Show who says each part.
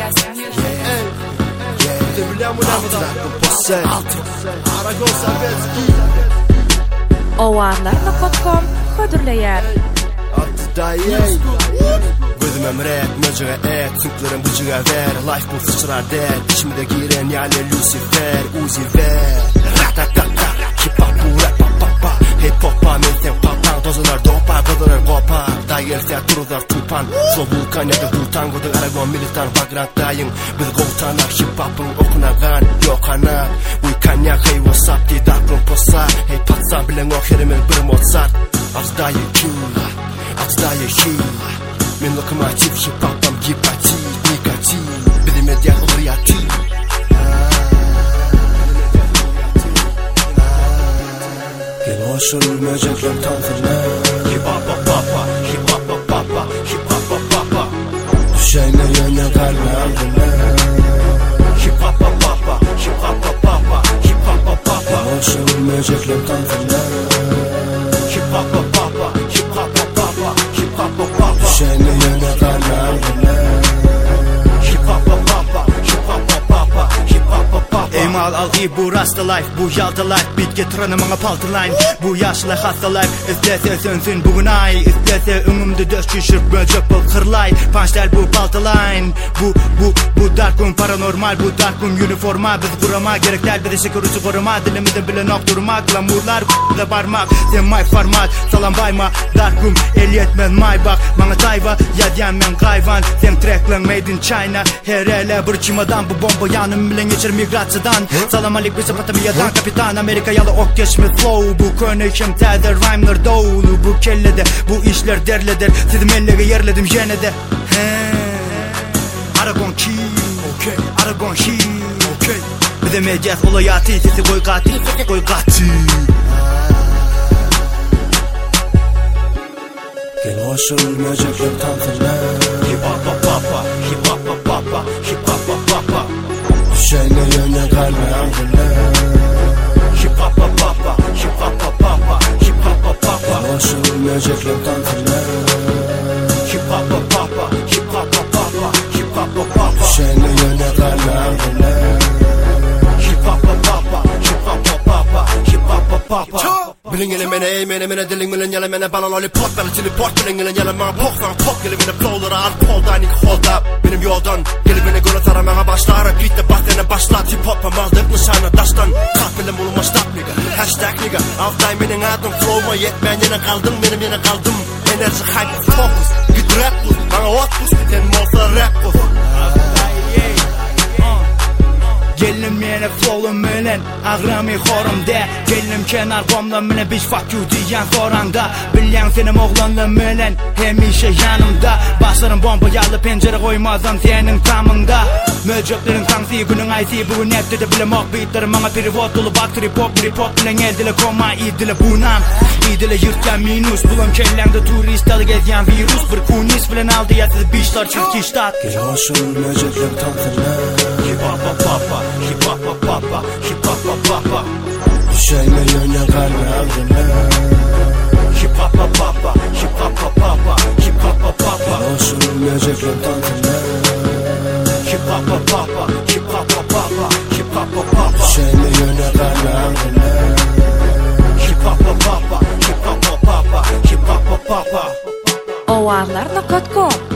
Speaker 1: Ovarlar.com hödürleýär.
Speaker 2: Gözüme mürek, möjüge et, sünklerim bıcıga ver. Life bu sıçrar der, içimde giren yale Lucifer, Uzi ver. Ratatata, hip hop bu rap pa. Hip hop'a menten papan, dozalar dopa, kodalar kopa. Dayelser turudar tupan, so vulkan ya da butan, kodak aragon militan vagrant dayın. Biz goğutanak hip hop'un okunagan, yokanak. Uykanyak hey what's up di darkroom posa. Hey patsan bilen o herimin bir Mozart. Azdayı Q, azdayı he. Men lokomotiv hip hop'am gipati, nikati. Bilime diğer oluyati. Gel hoşul möcekler tanfırlar. Hip hop'a papa, hip hop'a papa, hip hop'a papa. Düşeyne yöne kalbe aldılar. Hip hop'a papa, hip hop'a papa, hip hop'a papa. Gel hoşul möcekler tanfırlar. Hip hop'a papa, hip hop'a papa, hip hop'a papa. Düşeyne yöne kalbe aldılar. Hip hop'a papa, hip hop'a papa, hip hop'a papa.
Speaker 3: Eymal algı bu rasta life, bu yalda life. Bit getirenim ana paltırlayın. Bu yaşlı hasta life, istese sönsün bugün ay. İstese önümde döş şişirip böcek bol kırlay. Punchler bu paltırlayın. Bu darkun paranormal, bu darkun uniforma. Biz kurama gerekler, bir de şekerucu koruma. Dilimizde bile nokturma, glamurlar da parmak. Sen my format, salam bayma. Darkun el yetmez my bak. Bana tayva, yadyan men kayvan. Sen treklen made in China. Her ele bir çimadan, bu bomba yanım bilen geçir migratsiyadan. Salam alik bir Mezopotamya'dan kapitan Amerika yalı ok geçmiş flow. Bu konuşum teder rhyme'lar doğulu. Bu kellede, bu işler derledir. Sizim elleri yerledim jenede. Aragon ki, okay. Aragon ki, okay. Bize mecaz olayatı, sesi koy katil, sesi koy katil.
Speaker 2: Gel hoşul möcekler tanfırlar.
Speaker 3: Hip hop'a papa, hip hop'a papa, hip hop'a papa.
Speaker 2: Düşeyne yöne kalbe aldılar.
Speaker 3: Hip hop'a papa, hip hop'a papa, hip hop'a papa.
Speaker 2: Gel hoşul möcekler tanfırlar.
Speaker 3: Hip hop'a papa, hip hop'a papa, hip hop'a papa.
Speaker 2: Düşeyne yöne kalbe aldılar.
Speaker 3: Hip hop'a papa, hip hop'a papa, hip hop'a papa.
Speaker 2: Bilingene mene eymene diling bilen yala mene bana lollipop bana teleport bilingene yala bana pop gelip beni flowlara al poldan ilk hold up benim yoldan gelip beni gol aramaya başlar repeat de baktene başla hip hop'a maldık nişana daştan kalk bilen bulunma stop nigga hashtag nigga altay benim adım flow'ma yetmeyen yine kaldım benim yine kaldım enerji hype focus git rap bu bana what bu sen molsa rap bu.
Speaker 3: Gelim mene flow'um menen Ağrami xorumda Gelim kenar komda mene biş fuck you diyen soranda Bilyen senim oğlanla menen Hemişe yanımda Başlarım bomba yalı pencere koymazdan senin tamında Möceklerin tansi günün aysi bugün hepsi de bilem ok beatlerim bana perivot dolu bak tripop bilen eldile koma idile bunam İdile yırtken minus bulam kellende turist alı gezyen virüs Bir kunis bilen aldı yatsız bişler çizki ştat
Speaker 2: Gel hoşul möcekler tanfırlar.
Speaker 3: Hip hop'a papa, hip hop'a papa, hip hop'a papa.
Speaker 2: Düşeyne yöne kalbe aldılar.
Speaker 3: Hip hop'a papa, hip hop'a papa, hip hop'a papa.
Speaker 2: Gel hoşul möcekler tanfırlar.
Speaker 3: Hip hop'a papa, hip hop'a papa, hip hop'a papa.
Speaker 2: Düşeyne yöne kalbe aldılar.
Speaker 3: Hip hop'a papa, hip hop'a papa, hip hop'a papa.
Speaker 1: Ovarlar.com